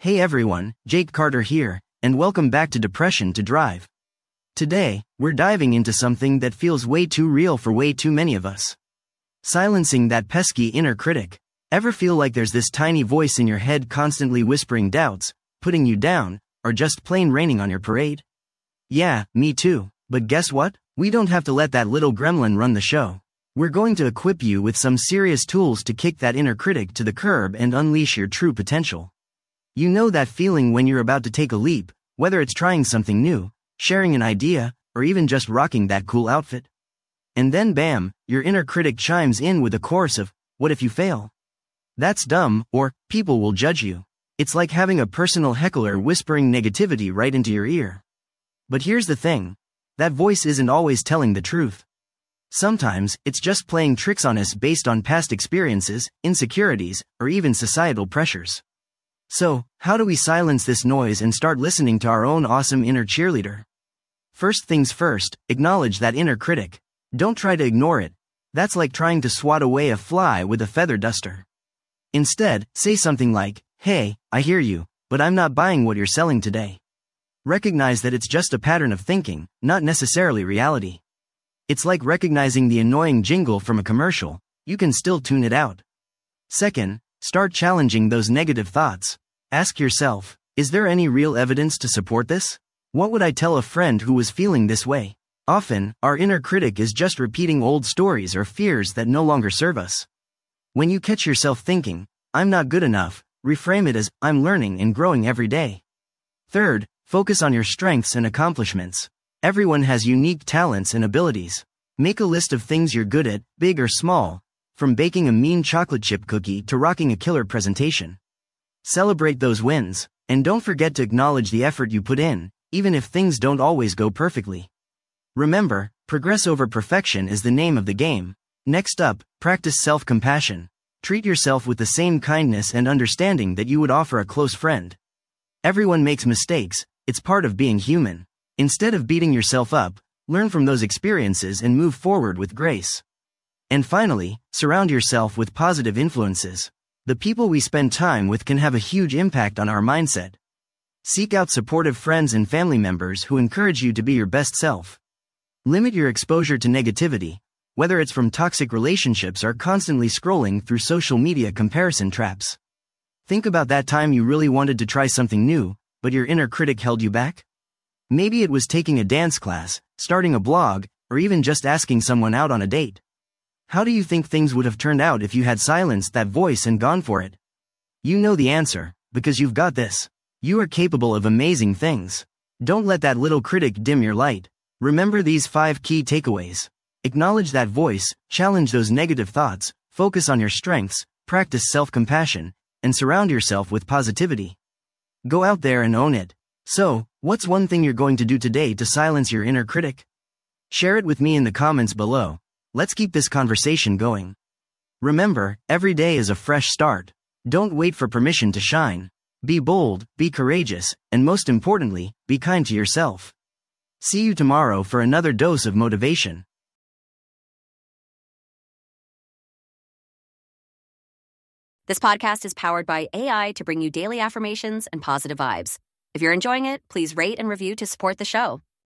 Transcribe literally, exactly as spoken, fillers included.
Hey everyone, Jake Carter here, and welcome back to Depression to Drive. Today, we're diving into something that feels way too real for way too many of us. Silencing that pesky inner critic. Ever feel like there's this tiny voice in your head constantly whispering doubts, putting you down, or just plain raining on your parade? Yeah, me too, but guess what? We don't have to let that little gremlin run the show. We're going to equip you with some serious tools to kick that inner critic to the curb and unleash your true potential. You know that feeling when you're about to take a leap, whether it's trying something new, sharing an idea, or even just rocking that cool outfit? And then bam, your inner critic chimes in with a chorus of, "What if you fail? That's dumb," or "People will judge you." It's like having a personal heckler whispering negativity right into your ear. But here's the thing. That voice isn't always telling the truth. Sometimes, it's just playing tricks on us based on past experiences, insecurities, or even societal pressures. So, how do we silence this noise and start listening to our own awesome inner cheerleader? First things first, acknowledge that inner critic. Don't try to ignore it. That's like trying to swat away a fly with a feather duster. Instead, say something like, "Hey, I hear you, but I'm not buying what you're selling today." Recognize that it's just a pattern of thinking, not necessarily reality. It's like recognizing the annoying jingle from a commercial. You can still tune it out. Second, start challenging those negative thoughts. Ask yourself, is there any real evidence to support this? What would I tell a friend who was feeling this way? Often, our inner critic is just repeating old stories or fears that no longer serve us. When you catch yourself thinking, "I'm not good enough," reframe it as, "I'm learning and growing every day." Third, focus on your strengths and accomplishments. Everyone has unique talents and abilities. Make a list of things you're good at, big or small, from baking a mean chocolate chip cookie to rocking a killer presentation. Celebrate those wins, and don't forget to acknowledge the effort you put in, even if things don't always go perfectly. Remember, progress over perfection is the name of the game. Next up, practice self-compassion. Treat yourself with the same kindness and understanding that you would offer a close friend. Everyone makes mistakes, it's part of being human. Instead of beating yourself up, learn from those experiences and move forward with grace. And finally, surround yourself with positive influences. The people we spend time with can have a huge impact on our mindset. Seek out supportive friends and family members who encourage you to be your best self. Limit your exposure to negativity, whether it's from toxic relationships or constantly scrolling through social media comparison traps. Think about that time you really wanted to try something new, but your inner critic held you back? Maybe it was taking a dance class, starting a blog, or even just asking someone out on a date. How do you think things would have turned out if you had silenced that voice and gone for it? You know the answer, because you've got this. You are capable of amazing things. Don't let that little critic dim your light. Remember these five key takeaways. Acknowledge that voice, challenge those negative thoughts, focus on your strengths, practice self-compassion, and surround yourself with positivity. Go out there and own it. So, what's one thing you're going to do today to silence your inner critic? Share it with me in the comments below. Let's keep this conversation going. Remember, every day is a fresh start. Don't wait for permission to shine. Be bold, be courageous, and most importantly, be kind to yourself. See you tomorrow for another dose of motivation. This podcast is powered by A I to bring you daily affirmations and positive vibes. If you're enjoying it, please rate and review to support the show.